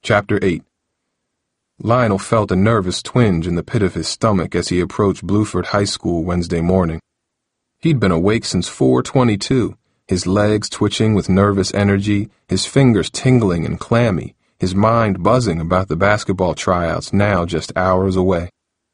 Chapter 8. Lionel felt a nervous twinge in the pit of his stomach as he approached Bluford High School Wednesday morning. He'd been awake since 4:22, his legs twitching with nervous energy, his fingers tingling and clammy, his mind buzzing about the basketball tryouts now just hours away.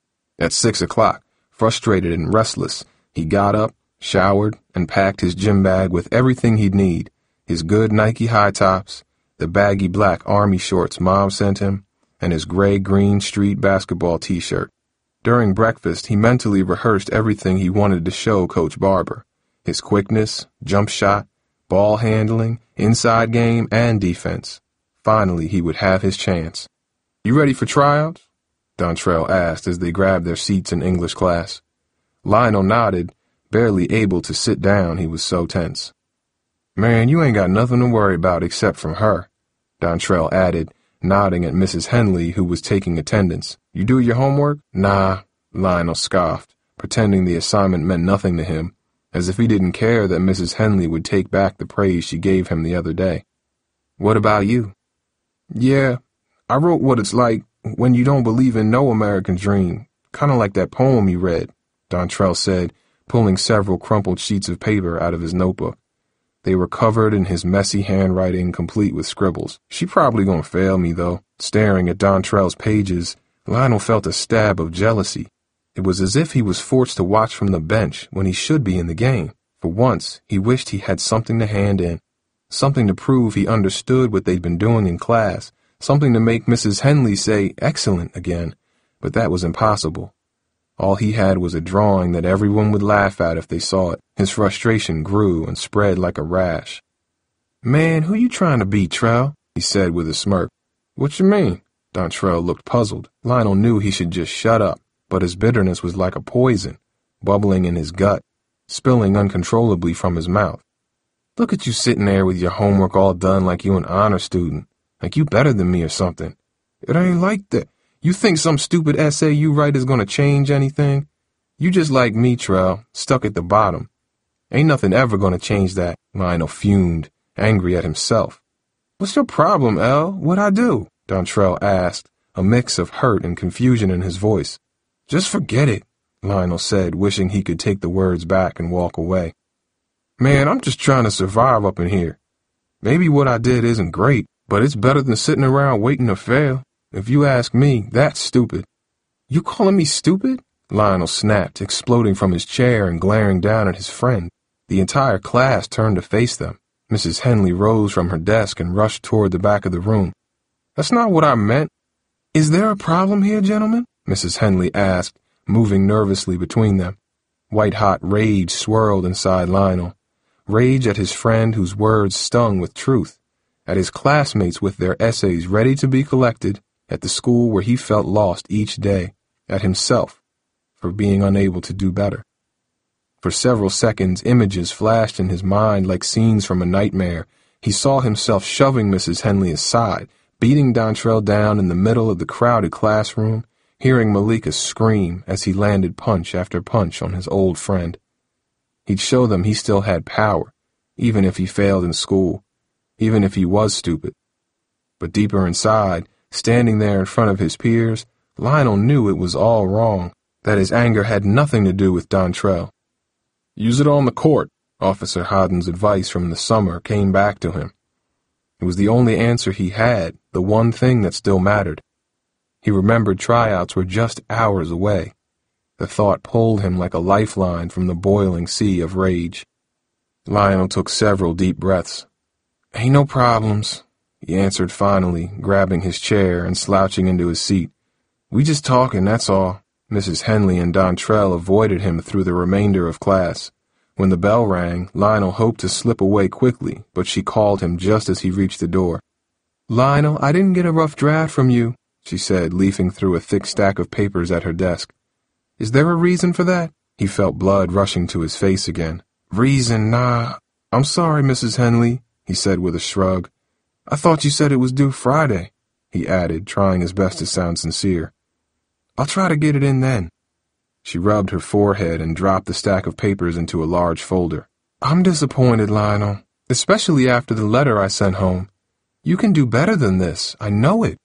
At 6 o'clock, frustrated and restless, he got up, showered, and packed his gym bag with everything he'd need, his good Nike high tops, the baggy black army shorts Mom sent him, and his gray-green street basketball t-shirt. During breakfast, he mentally rehearsed everything he wanted to show Coach Barber: his quickness, jump shot, ball handling, inside game, and defense. Finally, he would have his chance. "You ready for tryouts?" Dontrell asked as they grabbed their seats in English class. Lionel nodded, barely able to sit down, he was so tense. "Man, you ain't got nothing to worry about except from her," Dontrell added, nodding at Mrs. Henley, who was taking attendance. "You do your homework?" "Nah," Lionel scoffed, pretending the assignment meant nothing to him, as if he didn't care that Mrs. Henley would take back the praise she gave him the other day. "What about you?" "Yeah, I wrote what it's like when you don't believe in no American dream, kind of like that poem you read," Dontrell said, pulling several crumpled sheets of paper out of his notebook. They were covered in his messy handwriting, complete with scribbles. "She probably gonna fail me, though." Staring at Dontrell's pages, Lionel felt a stab of jealousy. It was as if he was forced to watch from the bench when he should be in the game. For once, he wished he had something to hand in, something to prove he understood what they'd been doing in class, something to make Mrs. Henley say "excellent" again, but that was impossible. All he had was a drawing that everyone would laugh at if they saw it. His frustration grew and spread like a rash. "Man, who you trying to be, Trell?" he said with a smirk. "What you mean?" Dontrell looked puzzled. Lionel knew he should just shut up, but his bitterness was like a poison, bubbling in his gut, spilling uncontrollably from his mouth. "Look at you sitting there with your homework all done like you an honor student, like you better than me or something. It ain't like that. You think some stupid essay you write is gonna change anything? You just like me, Trell, stuck at the bottom. Ain't nothing ever gonna change that," Lionel fumed, angry at himself. "What's your problem, El? What'd I do?" Dontrell asked, a mix of hurt and confusion in his voice. "Just forget it," Lionel said, wishing he could take the words back and walk away. "Man, I'm just trying to survive up in here. Maybe what I did isn't great, but it's better than sitting around waiting to fail. If you ask me, that's stupid." "You calling me stupid?" Lionel snapped, exploding from his chair and glaring down at his friend. The entire class turned to face them. Mrs. Henley rose from her desk and rushed toward the back of the room. "That's not what I meant." "Is there a problem here, gentlemen?" Mrs. Henley asked, moving nervously between them. White-hot rage swirled inside Lionel. Rage at his friend whose words stung with truth, at his classmates with their essays ready to be collected, at the school where he felt lost each day, at himself for being unable to do better. For several seconds, images flashed in his mind like scenes from a nightmare. He saw himself shoving Mrs. Henley aside, beating Dontrell down in the middle of the crowded classroom, hearing Malika scream as he landed punch after punch on his old friend. He'd show them he still had power, even if he failed in school, even if he was stupid. But deeper inside, standing there in front of his peers, Lionel knew it was all wrong, that his anger had nothing to do with Dontrell. "Use it on the court," Officer Hodden's advice from the summer came back to him. It was the only answer he had, the one thing that still mattered. He remembered tryouts were just hours away. The thought pulled him like a lifeline from the boiling sea of rage. Lionel took several deep breaths. "Ain't no problems," he answered finally, grabbing his chair and slouching into his seat. "We just talking, that's all." Mrs. Henley and Dontrell avoided him through the remainder of class. When the bell rang, Lionel hoped to slip away quickly, but she called him just as he reached the door. "Lionel, I didn't get a rough draft from you," she said, leafing through a thick stack of papers at her desk. "Is there a reason for that?" He felt blood rushing to his face again. "Reason? Nah. I'm sorry, Mrs. Henley," he said with a shrug. "I thought you said it was due Friday," he added, trying his best to sound sincere. "I'll try to get it in then." She rubbed her forehead and dropped the stack of papers into a large folder. "I'm disappointed, Lionel, especially after the letter I sent home. You can do better than this, I know it."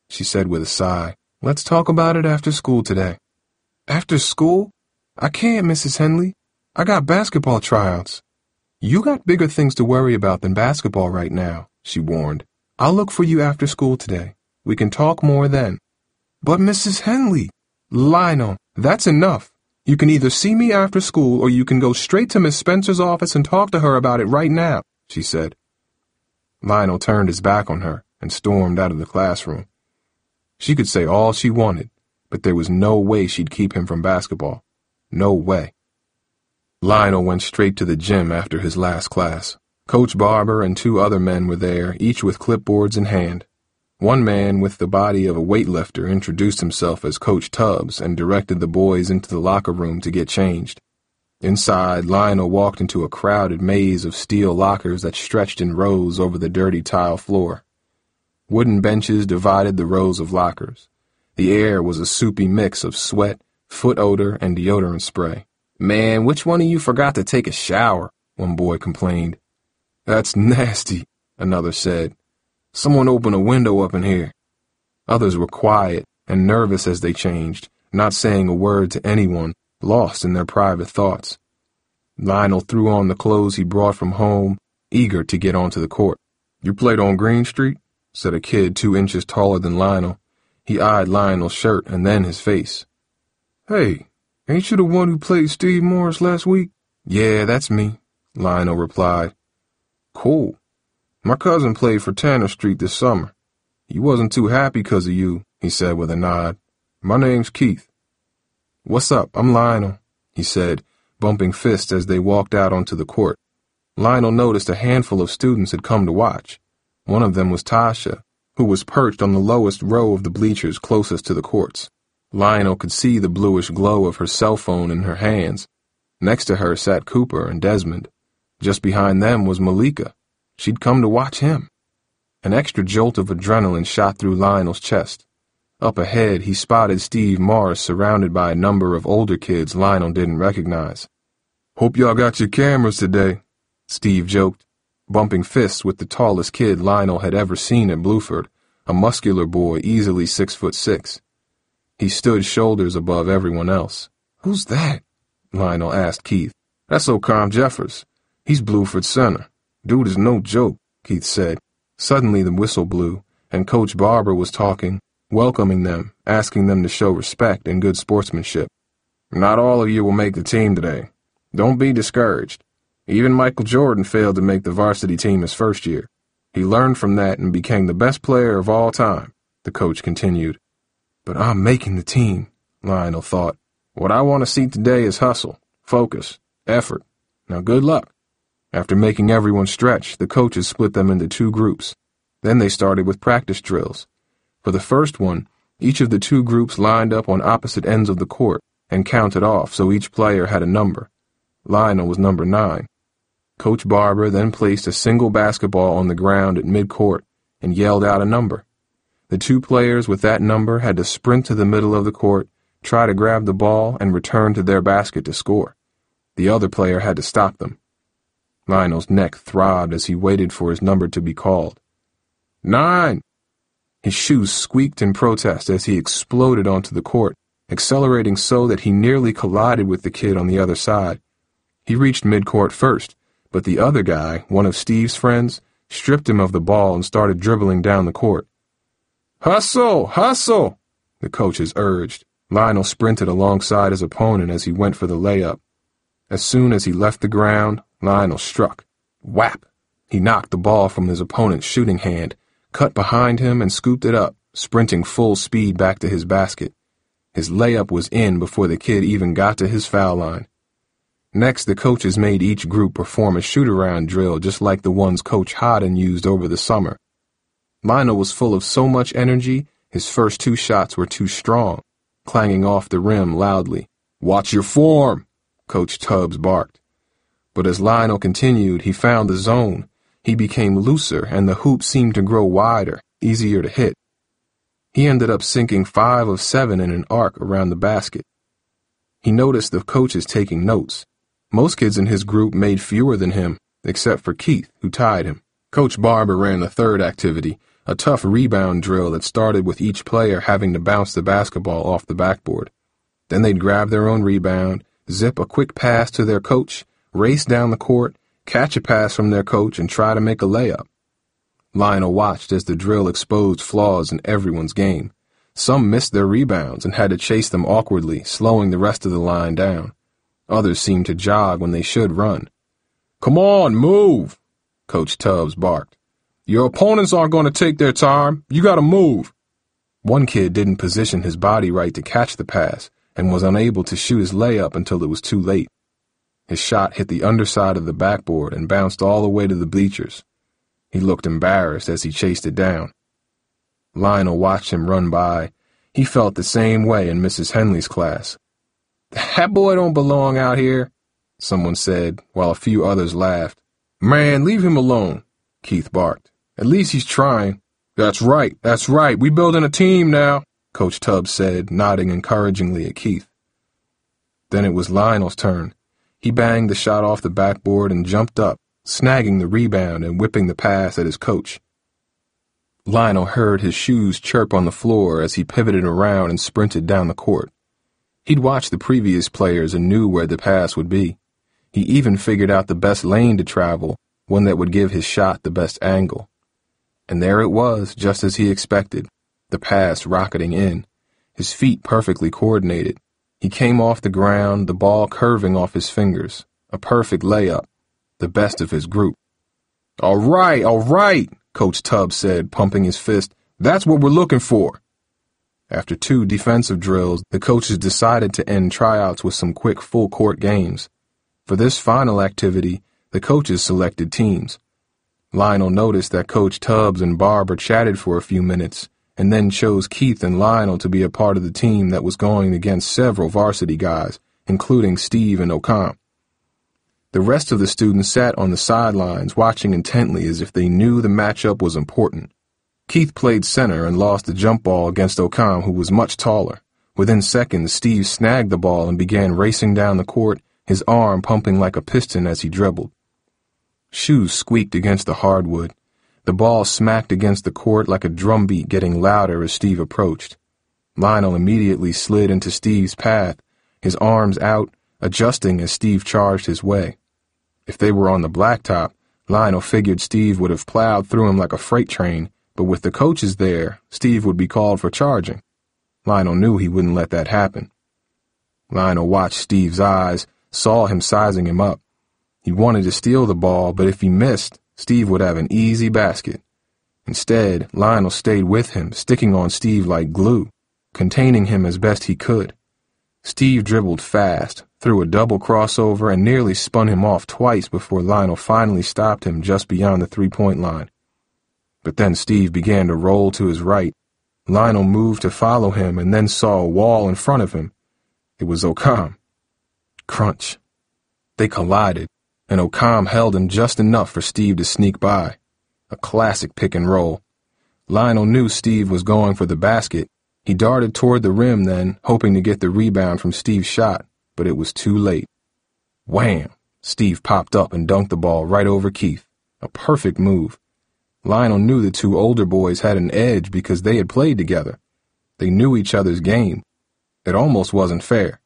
she said with a sigh. Let's talk about it after school today. After school? I can't, Mrs. Henley. I got basketball tryouts. You got bigger things to worry about than basketball right now, she warned. I'll look for you after school today. We can talk more then. But Mrs. Henley, Lionel, that's enough. You can either see me after school or you can go straight to Miss Spencer's office and talk to her about it right now, she said. Lionel turned his back on her and stormed out of the classroom. She could say all she wanted, but there was no way she'd keep him from basketball. No way. Lionel went straight to the gym after his last class. Coach Barber and 2 other men were there, each with clipboards in hand. One man with the body of a weightlifter introduced himself as Coach Tubbs and directed the boys into the locker room to get changed. Inside, Lionel walked into a crowded maze of steel lockers that stretched in rows over the dirty tile floor. Wooden benches divided the rows of lockers. The air was a soupy mix of sweat, foot odor, and deodorant spray. Man, which one of you forgot to take a shower? One boy complained. That's nasty, another said. Someone open a window up in here. Others were quiet and nervous as they changed, not saying a word to anyone, lost in their private thoughts. Lionel threw on the clothes he brought from home, eager to get onto the court. You played on Green Street? Said a kid 2 inches taller than Lionel. He eyed Lionel's shirt and then his face. Hey, ain't you the one who played Steve Morris last week? Yeah, that's me, Lionel replied. Cool. My cousin played for Tanner Street this summer. He wasn't too happy 'cause of you, he said with a nod. My name's Keith. What's up? I'm Lionel, he said, bumping fists as they walked out onto the court. Lionel noticed a handful of students had come to watch. One of them was Tasha, who was perched on the lowest row of the bleachers closest to the courts. Lionel could see the bluish glow of her cell phone in her hands. Next to her sat Cooper and Desmond. Just behind them was Malika. She'd come to watch him. An extra jolt of adrenaline shot through Lionel's chest. Up ahead, he spotted Steve Morris surrounded by a number of older kids Lionel didn't recognize. Hope y'all got your cameras today, Steve joked, bumping fists with the tallest kid Lionel had ever seen at Bluford, a muscular boy easily 6'6". He stood shoulders above everyone else. Who's that? Lionel asked Keith. That's O'Com Jeffers. He's Bluford's center. Dude is no joke, Keith said. Suddenly the whistle blew, and Coach Barber was talking, welcoming them, asking them to show respect and good sportsmanship. Not all of you will make the team today. Don't be discouraged. Even Michael Jordan failed to make the varsity team his first year. He learned from that and became the best player of all time, the coach continued. But I'm making the team, Lionel thought. What I want to see today is hustle, focus, effort. Now good luck. After making everyone stretch, the coaches split them into 2 groups. Then they started with practice drills. For the first one, each of the 2 groups lined up on opposite ends of the court and counted off so each player had a number. Lionel was number 9. Coach Barber then placed a single basketball on the ground at midcourt and yelled out a number. The 2 players with that number had to sprint to the middle of the court, try to grab the ball, and return to their basket to score. The other player had to stop them. Lionel's neck throbbed as he waited for his number to be called. 9! His shoes squeaked in protest as he exploded onto the court, accelerating so that he nearly collided with the kid on the other side. He reached midcourt first, but the other guy, one of Steve's friends, stripped him of the ball and started dribbling down the court. Hustle! Hustle! The coaches urged. Lionel sprinted alongside his opponent as he went for the layup. As soon as he left the ground, Lionel struck. Whap! He knocked the ball from his opponent's shooting hand, cut behind him and scooped it up, sprinting full speed back to his basket. His layup was in before the kid even got to his foul line. Next, the coaches made each group perform a shoot-around drill just like the ones Coach Hodden used over the summer. Lionel was full of so much energy, his first 2 shots were too strong, clanging off the rim loudly. Watch your form, Coach Tubbs barked. But as Lionel continued, he found the zone. He became looser, and the hoop seemed to grow wider, easier to hit. He ended up sinking 5 of 7 in an arc around the basket. He noticed the coaches taking notes. Most kids in his group made fewer than him, except for Keith, who tied him. Coach Barber ran the third activity, a tough rebound drill that started with each player having to bounce the basketball off the backboard. Then they'd grab their own rebound, zip a quick pass to their coach, race down the court, catch a pass from their coach, and try to make a layup. Lionel watched as the drill exposed flaws in everyone's game. Some missed their rebounds and had to chase them awkwardly, slowing the rest of the line down. Others seemed to jog when they should run. "Come on, move," Coach Tubbs barked. "Your opponents aren't going to take their time. You got to move." One kid didn't position his body right to catch the pass and was unable to shoot his layup until it was too late. His shot hit the underside of the backboard and bounced all the way to the bleachers. He looked embarrassed as he chased it down. Lionel watched him run by. He felt the same way in Mrs. Henley's class. "That boy don't belong out here," someone said, while a few others laughed. "Man, leave him alone," Keith barked. "At least he's trying." That's right, we building a team now," Coach Tubbs said, nodding encouragingly at Keith. Then it was Lionel's turn. He banged the shot off the backboard and jumped up, snagging the rebound and whipping the pass at his coach. Lionel heard his shoes chirp on the floor as he pivoted around and sprinted down the court. He'd watched the previous players and knew where the pass would be. He even figured out the best lane to travel, one that would give his shot the best angle. And there it was, just as he expected, the pass rocketing in, his feet perfectly coordinated. He came off the ground, the ball curving off his fingers, a perfect layup, the best of his group. All right, Coach Tubbs said, pumping his fist. "That's what we're looking for." After 2 defensive drills, the coaches decided to end tryouts with some quick full-court games. For this final activity, the coaches selected teams. Lionel noticed that Coach Tubbs and Barber chatted for a few minutes, and then chose Keith and Lionel to be a part of the team that was going against several varsity guys, including Steve and Ocam. The rest of the students sat on the sidelines watching intently as if they knew the matchup was important. Keith played center and lost the jump ball against Ocam, who was much taller. Within seconds, Steve snagged the ball and began racing down the court, his arm pumping like a piston as he dribbled. Shoes squeaked against the hardwood. The ball smacked against the court like a drumbeat, getting louder as Steve approached. Lionel immediately slid into Steve's path, his arms out, adjusting as Steve charged his way. If they were on the blacktop, Lionel figured Steve would have plowed through him like a freight train, but with the coaches there, Steve would be called for charging. Lionel knew he wouldn't let that happen. Lionel watched Steve's eyes, saw him sizing him up. He wanted to steal the ball, but if he missed, Steve would have an easy basket. Instead, Lionel stayed with him, sticking on Steve like glue, containing him as best he could. Steve dribbled fast, threw a double crossover, and nearly spun him off twice before Lionel finally stopped him just beyond the three-point line. But then Steve began to roll to his right. Lionel moved to follow him and then saw a wall in front of him. It was Ocam. Crunch. They collided, and Ocam held him just enough for Steve to sneak by. A classic pick and roll. Lionel knew Steve was going for the basket. He darted toward the rim then, hoping to get the rebound from Steve's shot, but it was too late. Wham! Steve popped up and dunked the ball right over Keith. A perfect move. Lionel knew the 2 older boys had an edge because they had played together. They knew each other's game. It almost wasn't fair.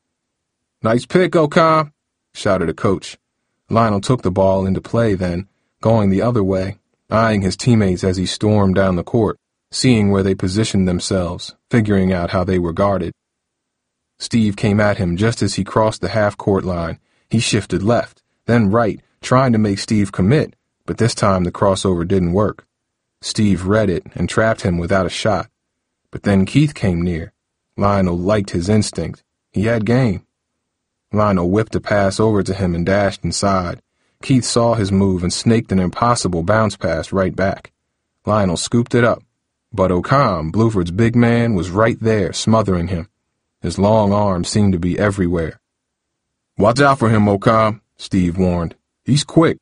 "Nice pick, Ocam," shouted a coach. Lionel took the ball into play then, going the other way, eyeing his teammates as he stormed down the court, seeing where they positioned themselves, figuring out how they were guarded. Steve came at him just as he crossed the half-court line. He shifted left, then right, trying to make Steve commit, but this time the crossover didn't work. Steve read it and trapped him without a shot. But then Keith came near. Lionel liked his instinct. He had game. Lionel whipped a pass over to him and dashed inside. Keith saw his move and snaked an impossible bounce pass right back. Lionel scooped it up, but Ocam, Bluford's big man, was right there, smothering him. His long arms seemed to be everywhere. "Watch out for him, Ocam," Steve warned. "He's quick."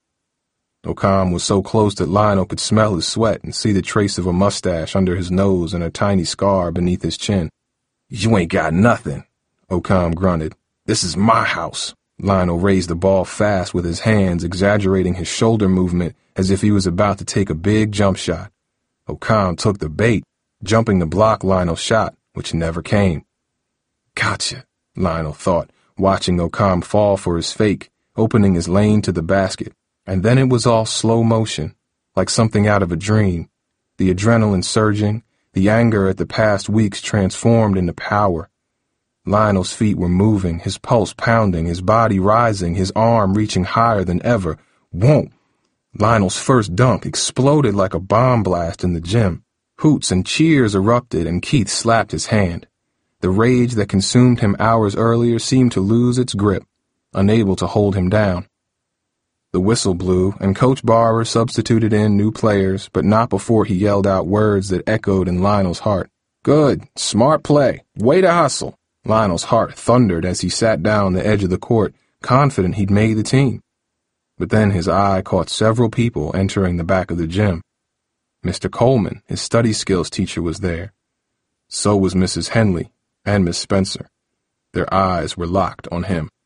Ocam was so close that Lionel could smell his sweat and see the trace of a mustache under his nose and a tiny scar beneath his chin. "You ain't got nothing," Ocam grunted. "This is my house." Lionel raised the ball fast with his hands, exaggerating his shoulder movement as if he was about to take a big jump shot. O'Connor took the bait, jumping to block Lionel's shot, which never came. Gotcha, Lionel thought, watching O'Connor fall for his fake, opening his lane to the basket. And then it was all slow motion, like something out of a dream. The adrenaline surging, the anger at the past weeks transformed into power. Lionel's feet were moving, his pulse pounding, his body rising, his arm reaching higher than ever. Whoa! Lionel's first dunk exploded like a bomb blast in the gym. Hoots and cheers erupted, and Keith slapped his hand. The rage that consumed him hours earlier seemed to lose its grip, unable to hold him down. The whistle blew, and Coach Barber substituted in new players, but not before he yelled out words that echoed in Lionel's heart. Good, smart play, way to hustle. Lionel's heart thundered as he sat down on the edge of the court, confident he'd made the team. But then his eye caught several people entering the back of the gym. Mr. Coleman, his study skills teacher, was there. So was Mrs. Henley and Miss Spencer. Their eyes were locked on him.